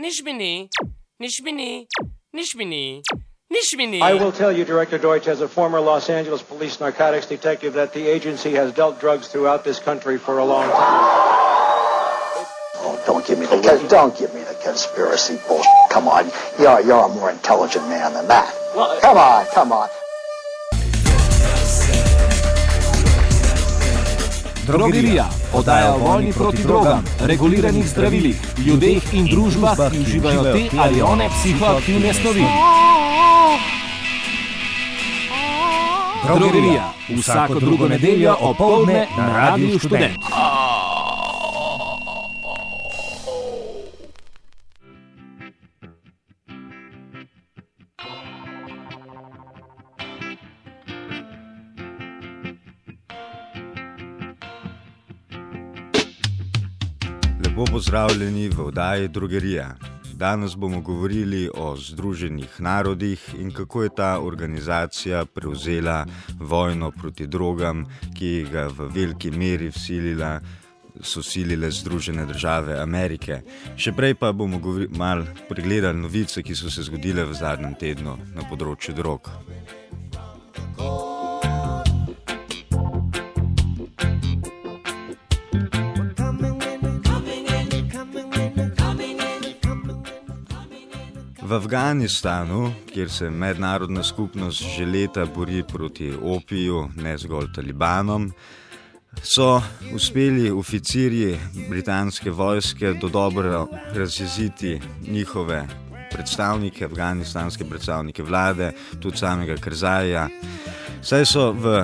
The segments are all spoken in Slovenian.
I will tell you, Director Deutsch, as a former Los Angeles police narcotics detective, that the agency has dealt drugs throughout this country for a long time. Oh, don't give me the conspiracy bullshit. Come on, you're a more intelligent man than that. Come on. Drogerija, oddaja o vojni proti drogam, reguliranih zdravilih, ljudeh in družbah, ki uživajo te ali one psihoaktivne snovi. Drogerija, vsako drugo nedeljo opoldne na Radiu Študent. Lepo pozdravljeni v oddaji Drogerija. Danes bomo govorili o Združenih narodih in kako je ta organizacija prevzela vojno proti drogam, ki ga v veliki meri so silile Združene države Amerike. Še prej pa bomo malo pregledali novice, ki so se zgodile v zadnjem tednu na področju drog. V Afganistanu, kjer se mednarodna skupnost že leta bori proti opiju, ne zgolj talibanom, so uspeli oficirji britanske vojske dodobro razjeziti njihove predstavnike, afganistanske predstavnike vlade, tudi samega Karzaija. Saj so v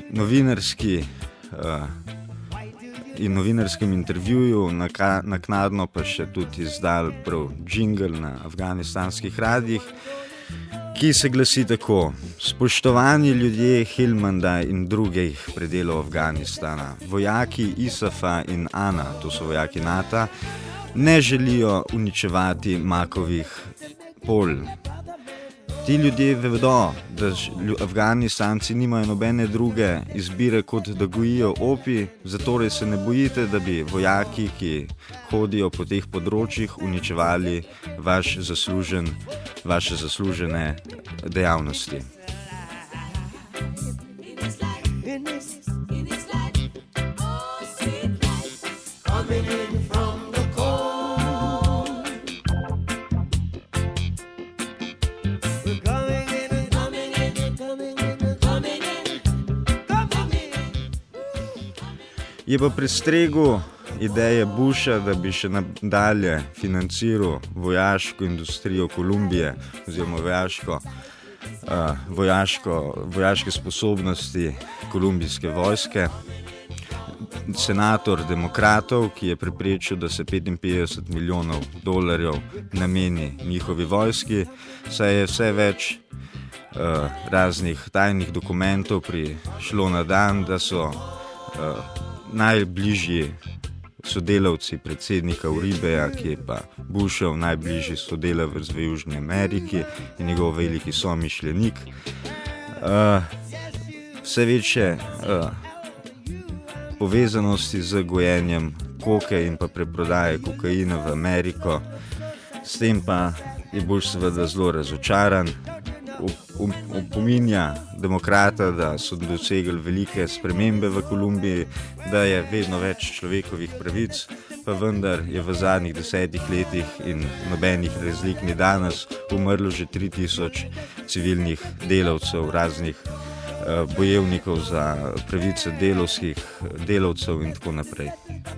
novinarskem intervjuju naknadno pa še tudi izdal prav džingl na afganistanskih radijih, ki se glasi tako: spoštovani ljudje Helmanda in drugih predelov Afganistana, vojaki ISAF-a in ANA, to so vojaki NATO, ne želijo uničevati makovih polj. Ti ljudje vedo, da Afganistanci nimajo nobene druge izbire, kot da gojijo opij, zato se ne bojite, da bi vojaki, ki hodijo po teh področjih, uničevali vaše zaslužene dejavnosti. Je pa prestregel ideje Busha, da bi še nadalje financiral vojaško industrijo Kolumbije oziroma vojaške sposobnosti kolumbijske vojske. Senator demokratov, ki je preprečil, da se $55 milijonov nameni njihovi vojski, saj je vse več raznih tajnih dokumentov prišlo na dan, da so najbližji sodelavci predsednika Uribeja, ki je pa Bushov najbližji sodelavec v Južni Ameriki in njegov veliki somišljenik, vse večje povezanosti z gojenjem koke in pa preprodaje kokaina v Ameriko. S tem pa je Bush seveda zelo razočaran. Opominja demokrata, da so dosegli velike spremembe v Kolumbiji, da je vedno več človekovih pravic, pa vendar je v zadnjih 10 letih in nobenih razlik ni danes umrlo že 3000 civilnih delavcev, raznih bojevnikov za pravice delavcev in tako naprej.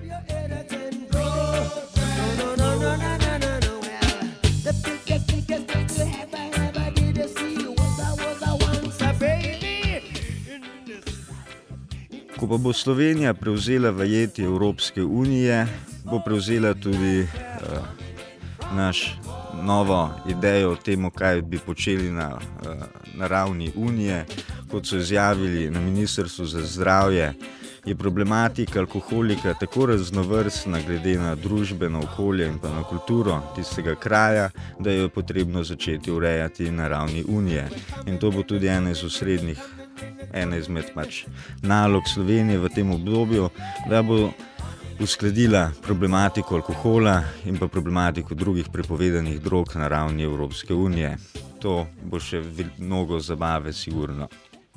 Ko pa bo Slovenija prevzela vajeti Evropske unije, bo prevzela tudi naš novo idejo o tem, kaj bi počeli na ravni unije. Kot so izjavili na Ministrstvu za zdravje, je problematika alkoholika tako raznovrstna glede na družbeno okolje in pa na kulturo tistega kraja, da jo je potrebno začeti urejati na ravni unije. In to bo tudi ena izmed nalog Slovenije v tem obdobju, da bo uskladila problematiko alkohola in pa problematiko drugih prepovedanih drog na ravni Evropske unije. To bo še mnogo zabave, sigurno.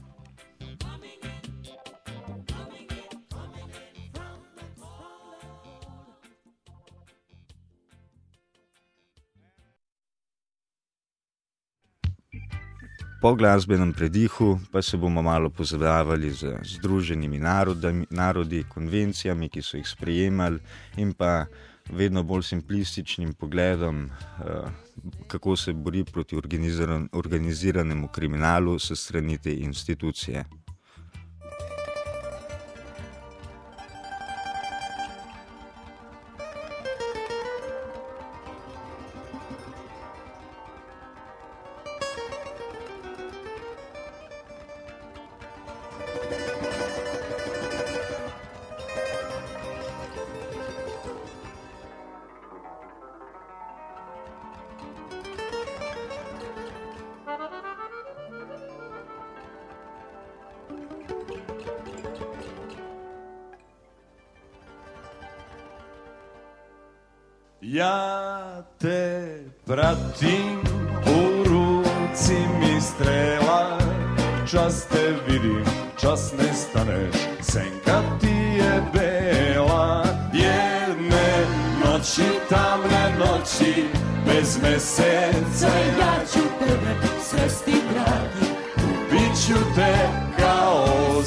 Po glasbenem predihu pa se bomo malo pozabavali z Združenimi narodi, konvencijami, ki so jih sprejemali, in pa vedno bolj simplističnim pogledom, kako se bori proti organiziranemu kriminalu s strani te institucije. Ja te pratim, u ruci mi strela, čas te vidim, čas ne staneš, senka ti je bela. Jedne noći, tamne noći, bez meseca, ja ću tebe svesti dragi, ubit ću te kao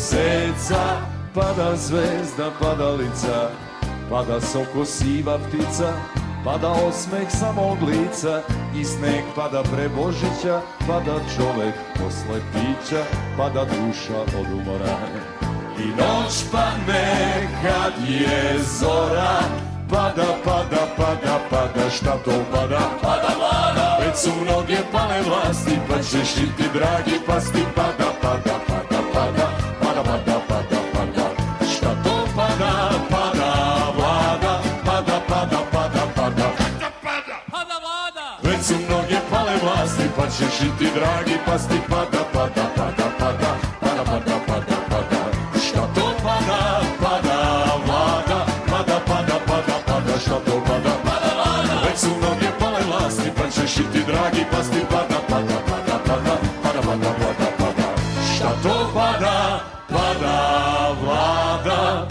zeca. Pada zvezda, padalica, pada soko siva ptica, pada osmeh samog lica i sneg pada pre Božića, pada čovek posle pića, pada duša od umora. I noć padne kad je zora, pada, pada, pada, pada, šta to pada? Pada vlada! Već su mnoge pale vlasti, pa ćeš i ti dragi pasti, pada, pada, pada, pada, pada, pada, pada, pada, šta to pada? Pada vlada, pada, pada, pada, pada, pada vlada! Već su mnoge pale vlasti, pa ćeš i ti dragi pasti, pada, pada, pada, pada, pada, pada, pada, pada, šta to pada? Pada vlada, pada, pada, pada, pada, šta to pada? Pada vlada! Već su mnoge pale vlasti, pa ćeš i ti dragi pasti, pada, pada, pada, pada, pada, pada, pada, pada, šta to pada? Pada vlada!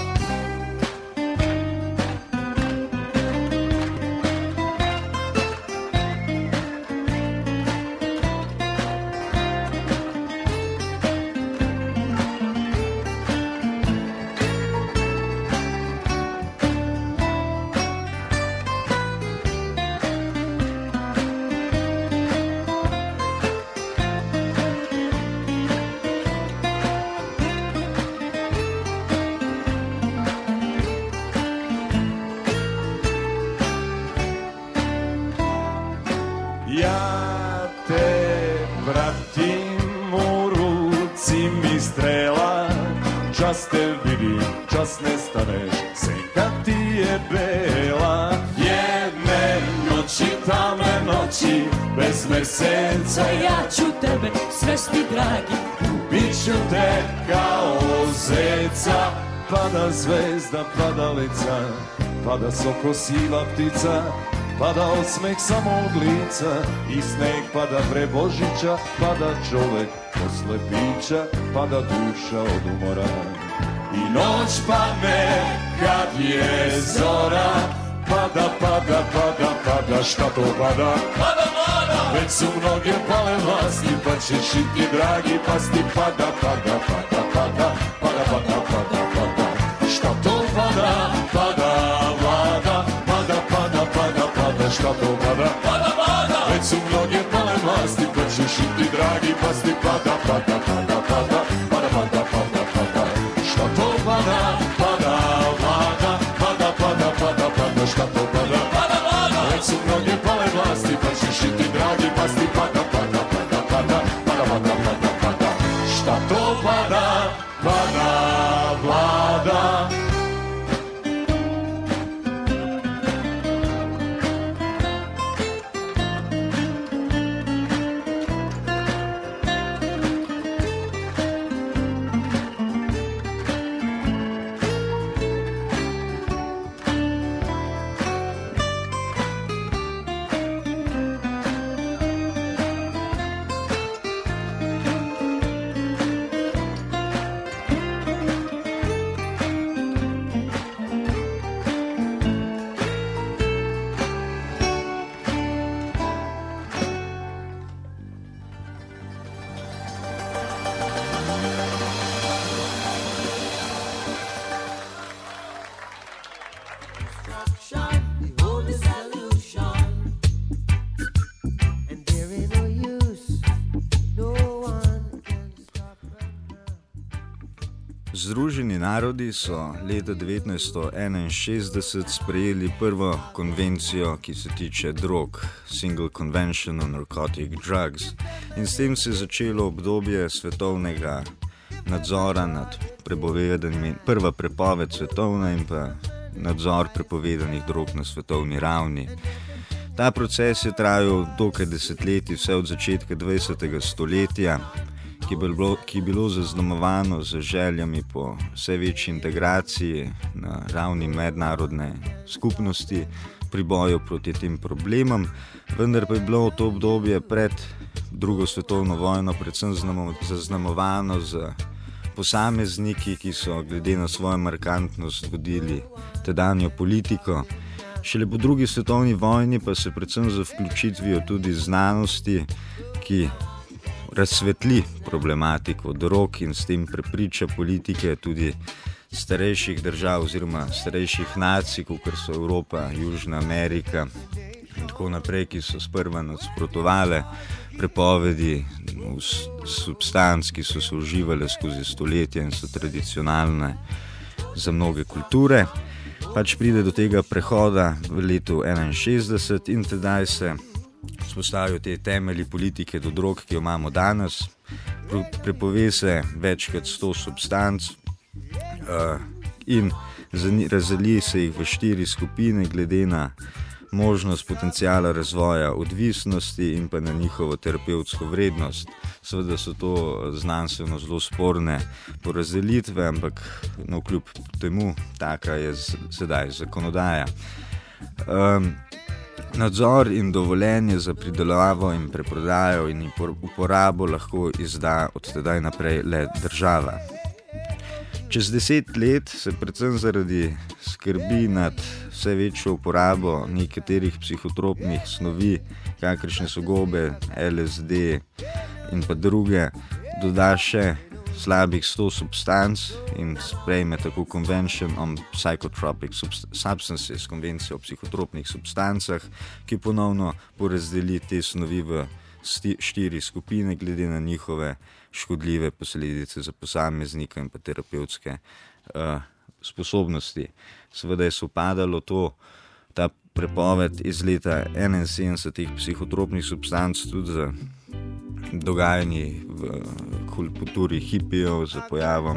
Ja te pratim, u ruci mi strela, čas te vidim, čas ne staneš, senka ti je bela. Jedne noći, tamne noći, bez meseca, ja ću tebe svesti dragi, ubit ću te kao zeca. Pada zvezda, padalica, pada soko siva ptica, pada osmeh samog lica i sneg pada pre Božića, pada čovek posle pića, pada duša od umora. I noć padne kad je zora, pada, pada, pada, pada, šta to pada? Pada vlada! Već su mnoge pale vlasti, pa ćeš i ti dragi pasti, pada, pada, pada, pada, pada, pada, pada, pada, šta to pada? Pada vlada, pada, pada, pada, pada, šta to pada? Pada vlada! Već su mnoge pale vlasti, pa ćeš i ti dragi pasti, pada, pada, pada, pada, pada, pada, pada, pada, šta to pada? Pada vlada, pada, pada, pada, pada, šta to pada? Pada vlada! Već su mnoge pale vlasti, pa ćeš i ti dragi pasti, pada, pada, pada, pada, pada, pada, pada, pada, šta to pada? Pada vlada! Združeni narodi so leta 1961 sprejeli prvo konvencijo, ki se tiče drog, Single Convention on Narcotic Drugs, in s tem se je začelo obdobje svetovnega nadzora nad prepovedanimi, prva prepoved svetovna in pa nadzor prepovedanih drog na svetovni ravni. Ta proces je trajal dokaj desetletij, vse od začetka 20. stoletja, ki je bilo zaznamovano z željami po vse večji integraciji na ravni mednarodne skupnosti pri boju proti tem problemom, vendar pa je bilo to obdobje pred drugo svetovno vojno predvsem zaznamovano z posamezniki, ki so glede na svojo markantnost vodili tedanjo politiko. Šele po drugi svetovni vojni pa se predvsem z vključitvijo tudi znanosti, ki razsvetli problematiko drog in s tem prepriča politike tudi starejših držav oziroma starejših nacij, kot so Evropa, Južna Amerika in tako naprej, ki so sprva nasprotovale prepovedi substanc, ki so se uživale skozi stoletja in so tradicionalne za mnoge kulture. Pač pride do tega prehoda v letu 1961 in tedaj se spostavijo te temelji politike do drog, ki jo imamo danes. Prepove se več kot 100 substanc in razdeli se jih v 4 skupine glede na možnost potencijala razvoja odvisnosti in pa na njihovo terapevtsko vrednost. Seveda so to znanstveno zelo sporne porazdelitve, ampak navkljub temu taka je sedaj zakonodaja. Nadzor in dovoljenje za pridelavo in preprodajo in uporabo lahko izda od tedaj naprej le država. Čez 10 let se predvsem zaradi skrbi nad vse večjo uporabo nekaterih psihotropnih snovi, kakršne so gobe, LSD in pa druge, doda še slabih 100 substanc in sprejme tako Convention on Psychotropic Substances, konvencijo o psihotropnih substancah, ki ponovno porazdeli te snovi v 4 skupine glede na njihove škodljive posledice za posameznika in pa terapevtske sposobnosti. Seveda je sovpadalo ta prepoved iz leta 71 teh psihotropnih substanc tudi za dogajanji v kulturi hipijev, za pojavom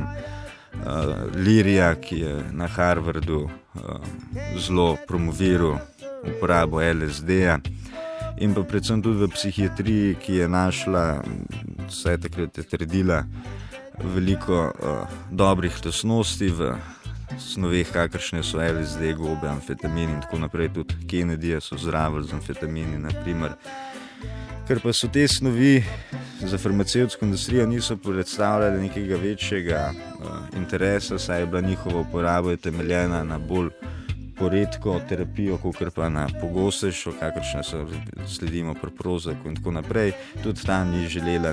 Lirija, ki je na Harvardu zelo promoviral uporabo LSD-ja, in pa predvsem tudi v psihiatriji, ki je našla, vsaj takrat je trdila, veliko dobrih lastnosti v snoveh, kakršne so LSD, gobe, amfetamin in tako naprej. Tudi Kennedyja so zdravili z amfetamini, naprimer. Ker pa so te snovi za farmacevtsko industrijo niso predstavljali nekega večjega interesa, saj je bila njihova uporaba temeljena na bolj poredko terapijo, kakor pa na pogostejšo, kakršne so sledimo pri Prozacu in tako naprej. Tudi ta ni želela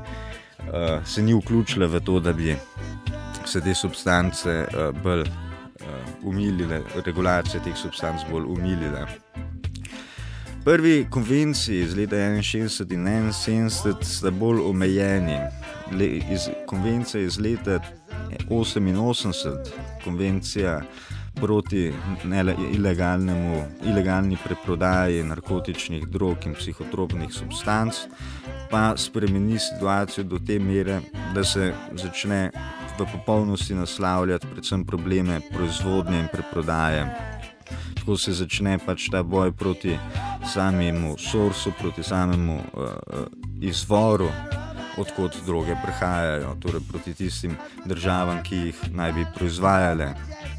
se ni vključila v to, da bi se te substance bolj umilile, regulacije teh substanc bolj umilile. Prvi konvenciji iz leta 61 in 71 sta bolj omejeni. Konvencija iz leta 88, konvencija proti ilegalni preprodaji narkotičnih drog in psihotropnih substanc, pa spremeni situacijo do te mere, da se začne v popolnosti naslavljati predvsem probleme proizvodnje in preprodaje. Tako se začne pač ta boj proti samemu sourcu, proti samemu izvoru, odkot droge prihajajo, torej proti tistim državam, ki jih naj bi proizvajale.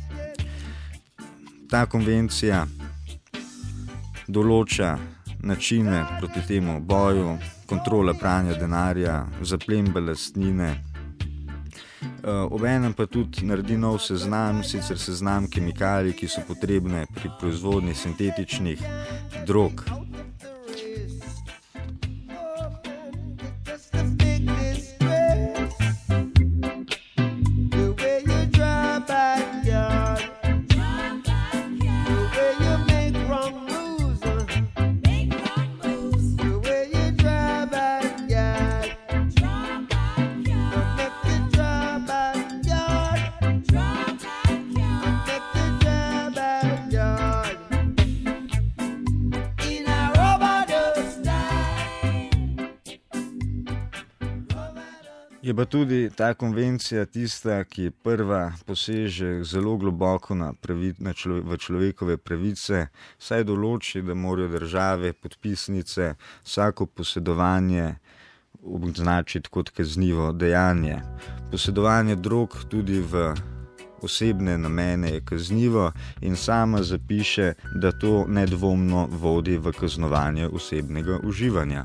Ta konvencija določa načine proti temu boju, kontrola pranja denarja, zaplembe lastnine. Obenem pa tudi naredi nov seznam, sicer seznam kemikalij, ki so potrebne pri proizvodnji sintetičnih drog. The way you drive back yard, Je pa tudi ta konvencija tista, ki prva poseže zelo globoko v človekove pravice, saj določi, da morajo države, podpisnice, vsako posedovanje označiti kot kaznivo dejanje. Posedovanje drog tudi v osebne namene je kaznivo in sama zapiše, da to nedvomno vodi v kaznovanje osebnega uživanja.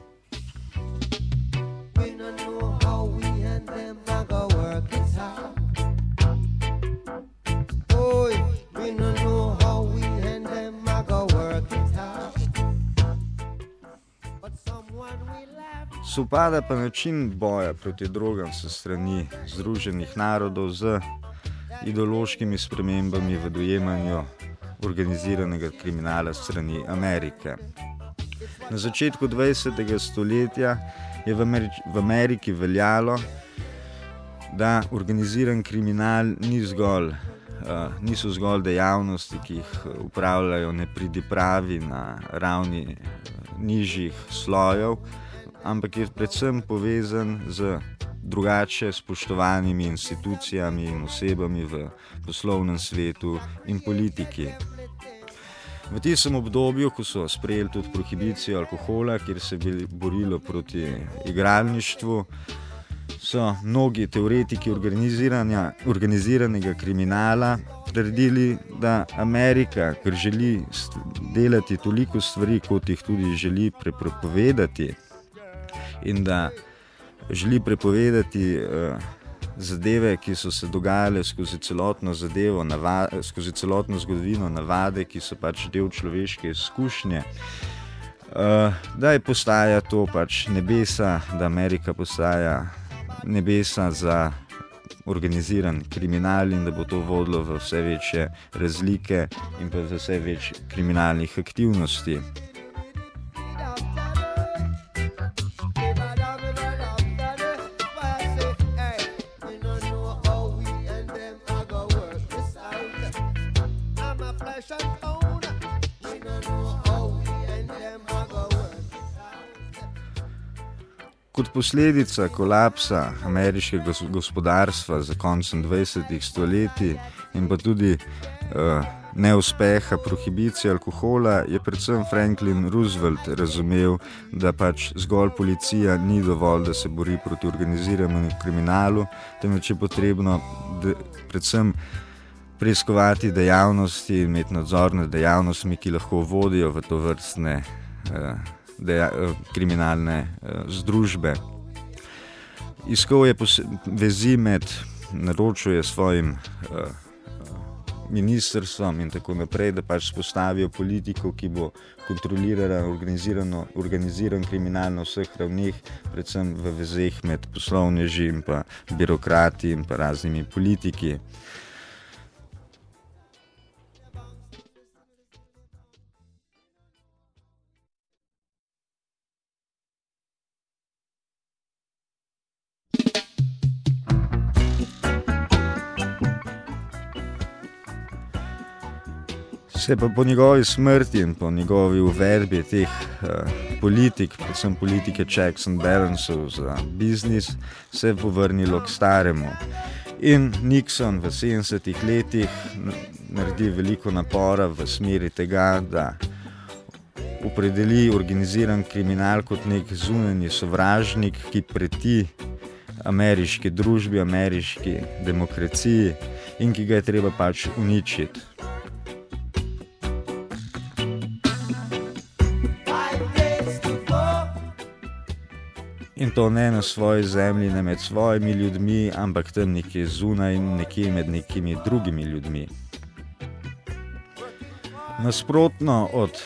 Supada pa način boja proti drogam sa strani Združenih narodov z ideološkimi spremembami v dojemanju organiziranega kriminala strani Amerike. Na začetku 20. stoletja je v Ameriki veljalo, da organiziran kriminal niso zgolj dejavnosti, ki jih upravljajo nepridipravi na ravni nižjih slojev, ampak je predvsem povezan z drugače spoštovanimi institucijami in osebami v poslovnem svetu in politiki. V tistem obdobju, ko so sprejeli tudi prohibicijo alkohola, kjer se je borilo proti igralništvu, so mnogi teoretiki organiziranega kriminala trdili, da Amerika, ker želi delati toliko stvari, kot jih tudi želi prepovedati, in da želi prepovedati zadeve, ki so se dogajale skozi celotno zgodovino, navade, ki so pač del človeške izkušnje, da je postaja to pač nebesa, da Amerika postaja nebesa za organiziran kriminal in da bo to vodilo v vse večje razlike in pa v vse več kriminalnih aktivnosti. Kot posledica kolapsa ameriškega gospodarstva za koncem 20. stoletij in pa tudi neuspeha prohibicije alkohola je predvsem Franklin Roosevelt razumel, da pač zgolj policija ni dovolj, da se bori proti organiziranemu kriminalu, temveč je potrebno predvsem preiskovati dejavnosti in imeti nadzor nad dejavnostmi, ki lahko vodijo v to vrstne kriminalne združbe. Iskal je vezi naročil je svojim ministrstvom in tako naprej, da pač spostavijo politiko, ki bo kontrolirala organiziran kriminal na vseh ravneh, predvsem v vezeh med poslovneži in pa birokrati in pa raznimi politiki. Se pa po njegovi smrti in po njegovi uvedbi teh politik, predvsem politike checks and balancev za biznis, se je povrnilo k staremu. In Nixon v 70. letih naredi veliko napora v smeri tega, da opredeli organiziran kriminal kot nek zunanji sovražnik, ki preti ameriški družbi, ameriški demokraciji in ki ga je treba pač uničiti. In to ne na svoji zemlji, ne med svojimi ljudmi, ampak tam nekje zunaj in nekje med nekimi drugimi ljudmi. Nasprotno od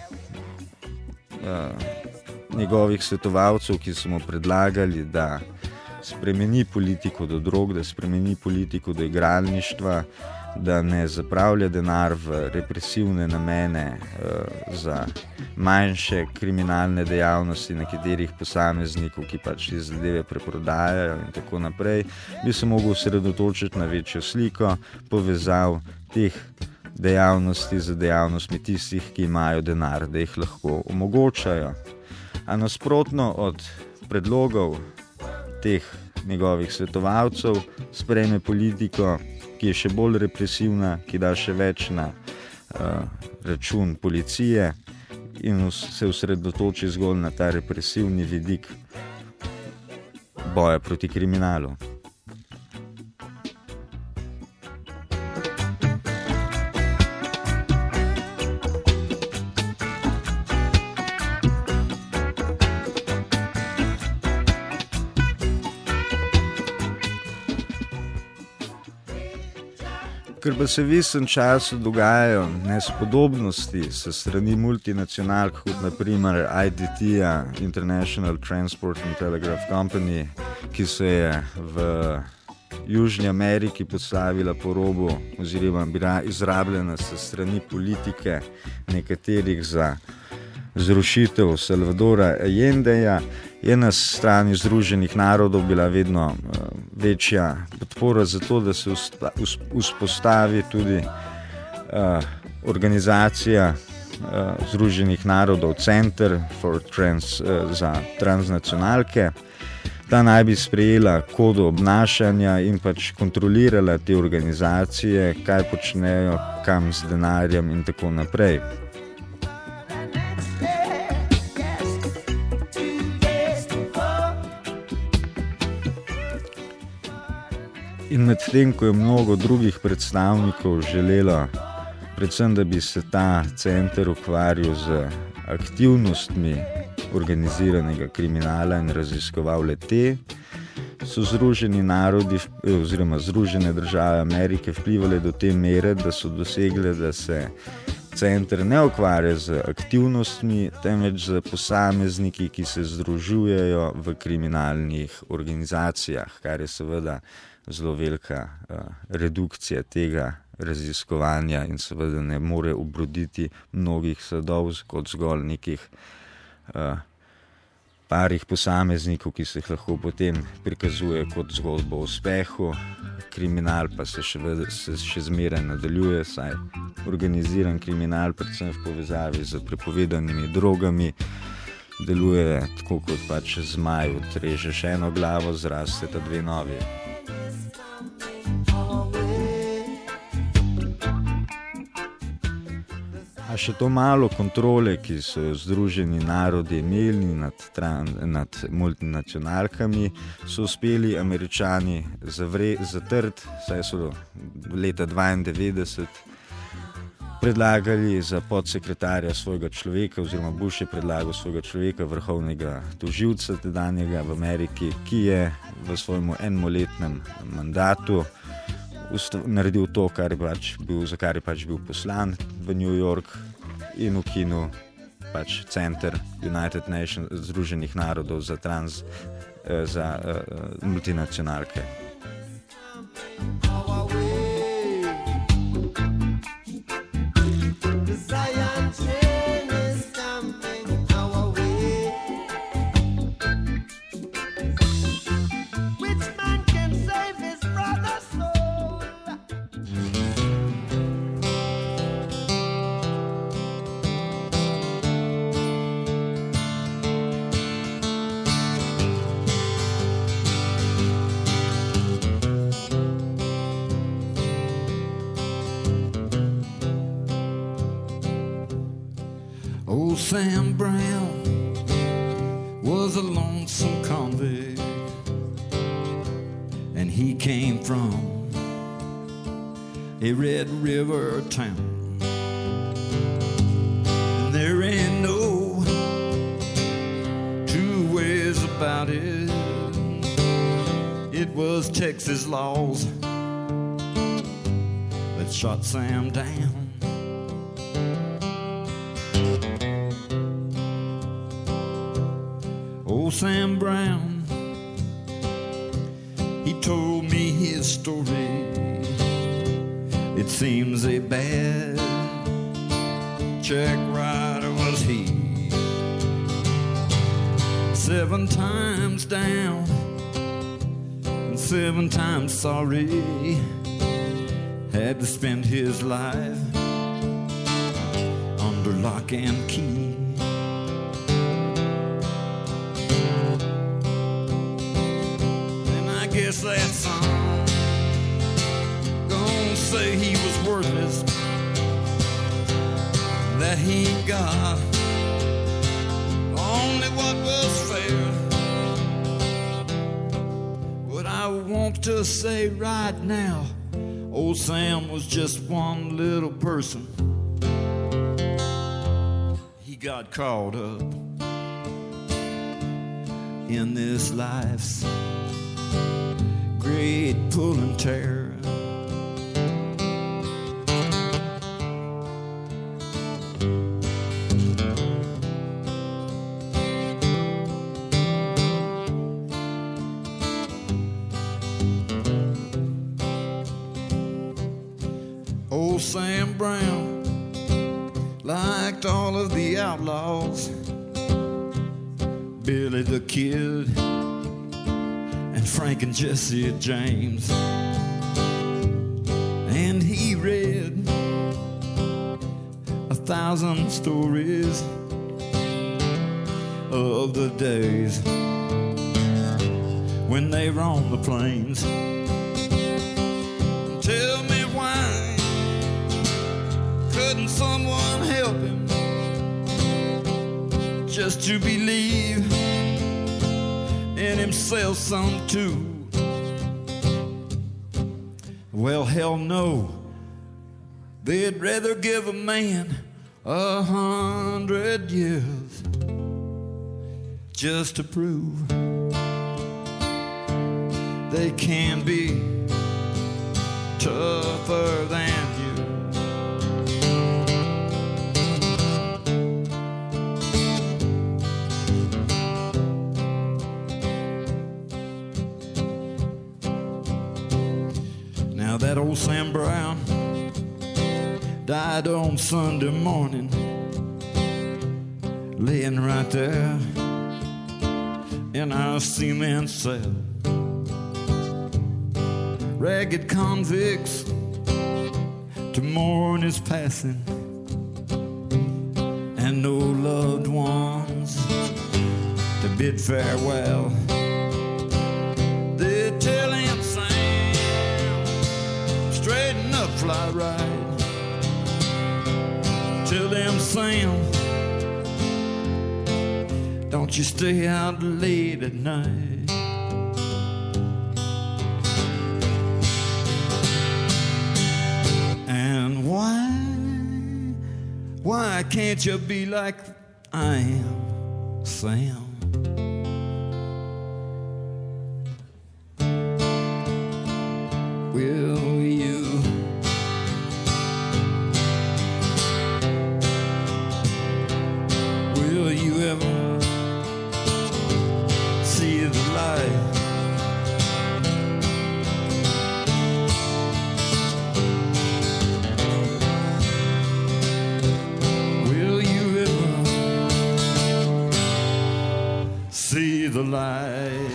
njegovih svetovalcev, ki so mu predlagali, da spremeni politiko do drog, da spremeni politiko do igralništva, da ne zapravlja denar v represivne namene za manjše kriminalne dejavnosti nekaterih posameznikov, ki pač te zadeve preprodajajo in tako naprej, bi se mogel osredotočiti na večjo sliko, povezal teh dejavnosti z dejavnostmi tistih, ki imajo denar, da jih lahko omogočajo. A nasprotno od predlogov teh njegovih svetovalcev, sprejme politiko, ki je še bolj represivna, ki da še več na račun policije in se osredotoči zgolj na ta represivni vidik boja proti kriminalu. Ker pa se v istem času dogajajo nespodobnosti se strani multinacionalk, kot naprimer ITT-ja, International Transport and Telegraph Company, ki se je v Južni Ameriki postavila po robu oziroma bila izrabljena se strani politike nekaterih za zrušitev Salvadora Allendeja, je na strani Združenih narodov bila vedno večja podpora za to, da se vzpostavi tudi organizacija Združenih narodov Center za transnacionalke. Ta naj bi sprejela kodo obnašanja in pač kontrolirala te organizacije, kaj počnejo, kam z denarjem in tako naprej. In medtem, ko je mnogo drugih predstavnikov želelo, predvsem, da bi se ta center ukvarjal z aktivnostmi organiziranega kriminala in raziskoval le-te, so Združeni narodi oziroma Združene države Amerike vplivali do te mere, da so dosegle, da se center ne ukvarja z aktivnostmi, temveč z posamezniki, ki se združujejo v kriminalnih organizacijah, kar je seveda zelo velika redukcija tega raziskovanja in seveda ne more obroditi mnogih sadov kot zgolj nekih parih posameznikov, ki se jih lahko potem prikazuje kot zgodbo o uspehu. Kriminal pa se še zmeraj nadaljuje, saj organiziran kriminal, predvsem v povezavi z prepovedanimi drogami, deluje tako kot pač zmaj, odrežeš eno glavo, zrasteta dve novi. A še to malo kontrole, ki so Združeni narodi imeli nad multinacionalkami, so uspeli Američani zatrti, saj so leta 1992 predlagali za podsekretarja svojega človeka, oziroma Bush je predlagal svojega človeka, vrhovnega tožilca tedanjega v Ameriki, ki je v svojem enoletnem mandatu naredil to, za kar je pač bil poslan v New York in ukinil pač center United Nations, Združenih narodov za multinacionalke. Sam Brown was a lonesome convict, and he came from a Red River town. And there ain't no two ways about it. It was Texas laws that shot Sam down. Old Sam Brown, he told me his story. It seems a bad check writer was he. 7 times down and 7 times sorry. Had to spend his life under lock and key. worthless, that he got only what was fair. What I want to say right now, old Sam was just one little person. He got caught up in this life's great pull and tear. Old Sam Brown liked all of the outlaws, Billy the Kid and Frank and Jesse James. And he read 1,000 stories of the days when they roamed the plains. Tell me why couldn't someone help him just to believe in himself some too? Well, hell no. They'd rather give a man 100 years just to prove they can be tougher than you. Now that old Sam Brown died on Sunday morning, laying right there in our cement cell. Ragged convicts to mourn his passing, and no loved ones to bid farewell. They tell him, Sam, straighten up, fly right. Tell them, Sam, don't you stay out late at night. And why can't you be like I am, Sam? Will you ever see the light? Will you ever see the light?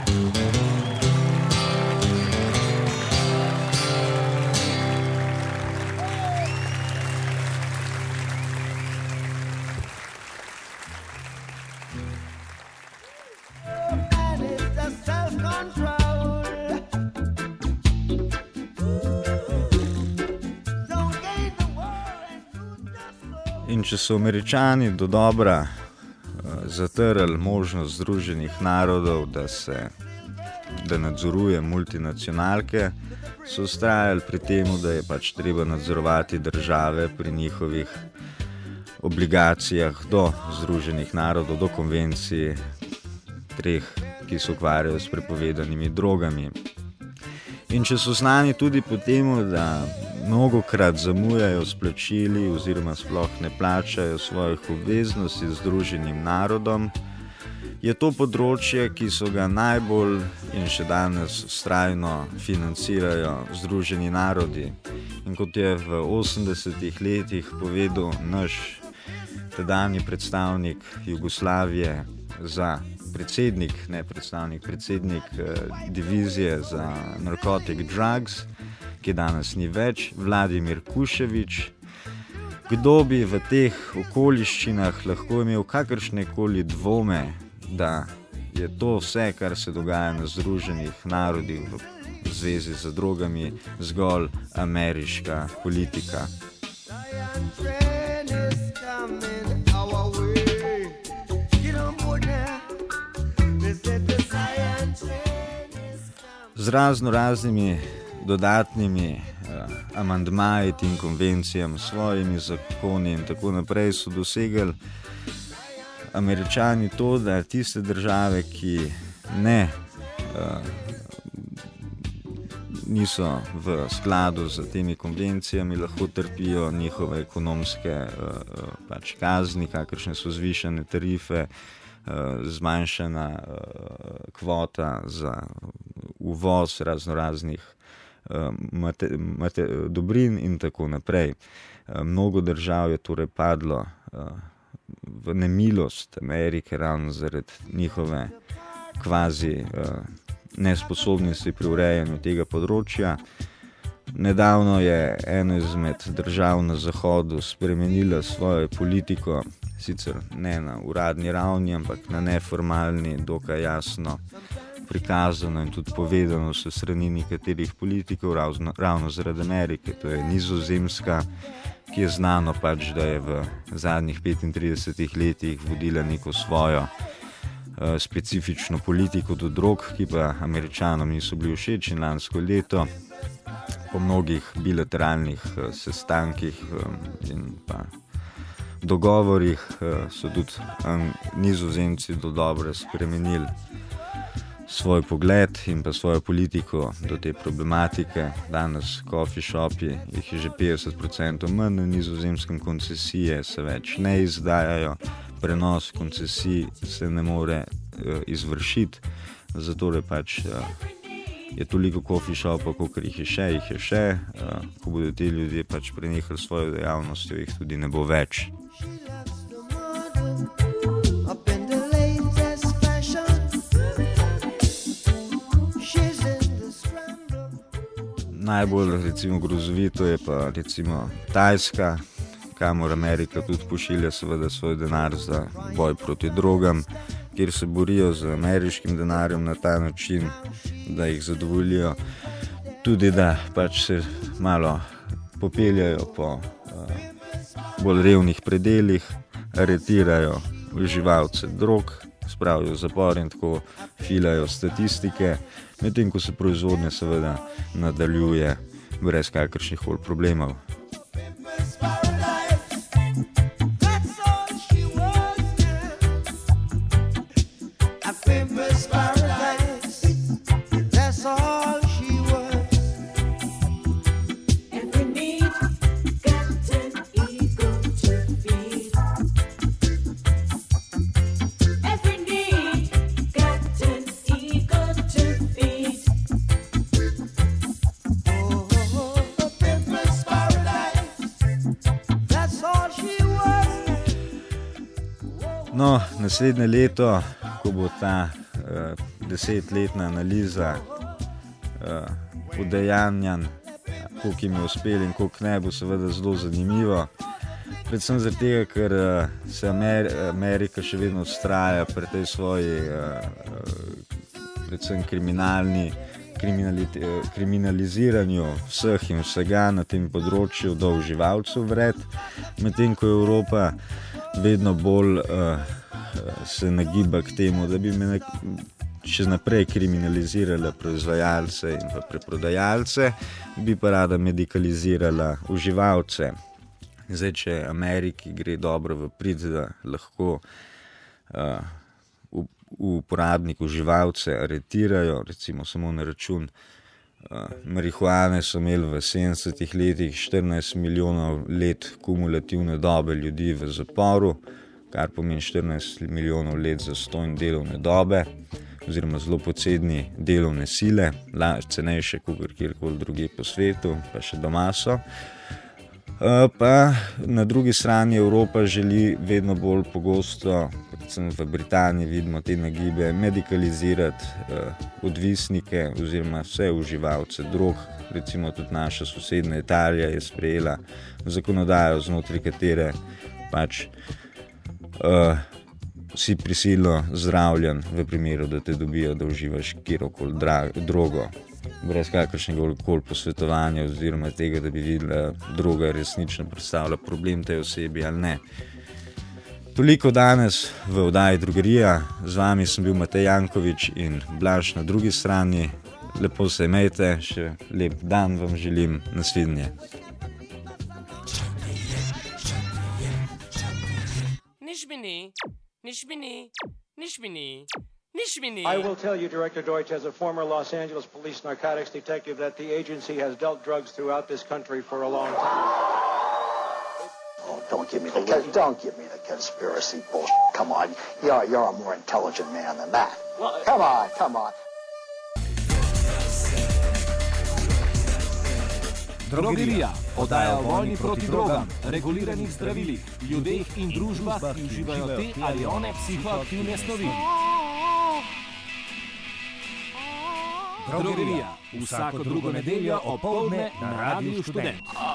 In če so Američani do dobra zatrli možnost Združenih narodov, da nadzoruje multinacionalke, so vztrajali pri temu, da je pač treba nadzorovati države pri njihovih obligacijah do Združenih narodov, do konvencij treh, ki se ukvarjajo s prepovedanimi drogami. In če so znani tudi po temu, da mnogokrat zamujajo s plačili oziroma sploh ne plačajo svojih obveznosti Združenim narodom, je to področje, ki so ga najbolj in še danes vztrajno financirajo Združeni narodi. In kot je v 80-ih letih povedal naš tedanji predstavnik Jugoslavije predsednik divizije za narcotic drugs, ki danes ni več, Vladimir Kušević, kdo bi v teh okoliščinah lahko imel kakršnekoli dvome, da je to vse, kar se dogaja na Združenih narodih v zvezi z drogami zgolj ameriška politika. Z raznimi dodatnimi amandmaji in konvencijam, svojimi zakoni in tako naprej so dosegli Američani to, da tiste države, ki niso v skladu z temi konvencijami, lahko trpijo njihove ekonomske kazni, kakršne so zvišane tarife, zmanjšana kvota za uvoz raznoraznih dobrin in tako naprej. Mnogo držav je torej padlo v nemilost Amerike ravno zaradi njihove kvazi nesposobnosti pri urejanju tega področja. Nedavno je ena izmed držav na Zahodu spremenila svojo politiko, sicer ne na uradni ravni, ampak na neformalni, dokaj jasno prikazano in tudi povedano s strani nekaterih politikov ravno zaradi Amerike. To je Nizozemska, ki je znano pač, da je v zadnjih 35 letih vodila neko svojo specifično politiko do drog, ki pa Američanom niso bili všeč, in lansko leto po mnogih bilateralnih sestankih in pa dogovorih so tudi Nizozemci do dobre spremenili svoj pogled in pa svojo politiko do te problematike. Danes coffee shopi, jih je že 50% manj na Nizozemskem, koncesije se več ne izdajajo, prenos koncesij se ne more izvršiti, zato je pač je toliko coffee shopov, kolikor jih je še, ko bodo ti ljudje pač prenehali svojo dejavnostjo, jih tudi ne bo več. Najbolj recimo grozovito je pa recimo Tajska, kamor Amerika tudi pošilja seveda svoj denar za boj proti drogam, kjer se borijo z ameriškim denarjem na ta način, da jih zadovoljijo, tudi da pač se malo popeljajo po bolj revnih predelih, aretirajo uživalce drog, spravijo v zapor in tako filajo statistike, medtem ko se proizvodnja seveda nadaljuje brez kakršnih koli problemov. No, naslednje leto, ko bo ta 10-letna analiza udejanjanj, koliko jim je uspelo in koliko ne, bo seveda zelo zanimivo. Predvsem zaradi tega, ker se Amerika še vedno vztraja pri tej svoji predvsem kriminaliziranju vseh in vsega na tem področju do uživalcev vred, medtem ko Evropa vedno bolj se nagiba k temu, da bi še naprej kriminalizirala proizvajalce in pa preprodajalce, bi pa rada medikalizirala uživalce. Zdaj, če Ameriki gre dobro v prid, da lahko uporabnik uživalce aretirajo, recimo samo na račun marihuane so imeli v 70 letih 14 milijonov let kumulativne dobe ljudi v zaporu, kar pomeni 14 milijonov let zastonj delovne dobe, oziroma zelo poceni delovne sile, cenejše kot kjerkoli drugje po svetu, pa še doma so. Pa na drugi strani Evropa želi vedno bolj pogosto, predvsem v Britaniji vidimo te nagibe, medikalizirati odvisnike oziroma vse uživalce drog. Recimo tudi naša sosednja Italija je sprejela zakonodajo, znotraj katere pač si prisilno zdravljen v primeru, da te dobijo, da uživaš kjerokoli drogo. brez kakršnega koli posvetovanja oziroma tega, da bi videla, droga resnično predstavlja problem tej osebi ali ne. Toliko danes v oddaji Drogerija. Z vami sem bil Matej Jankovič in Blaž na drugi strani. Lepo se imejte, še lep dan vam želim, nasvidenje. I will tell you, Director Deutsch, as a former Los Angeles police narcotics detective, that the agency has dealt drugs throughout this country for a long time. Oh, don't give me the conspiracy bullshit. Come on, you're a more intelligent man than that. Come on. Drogerija, oddaja o vojni proti drogam, reguliranih zdravilih, ljudeh in družbah, ki uživajo te ali one psihoaktivne snovi. Drogerija, vsako drugo nedeljo opoldne na Radiu Študent.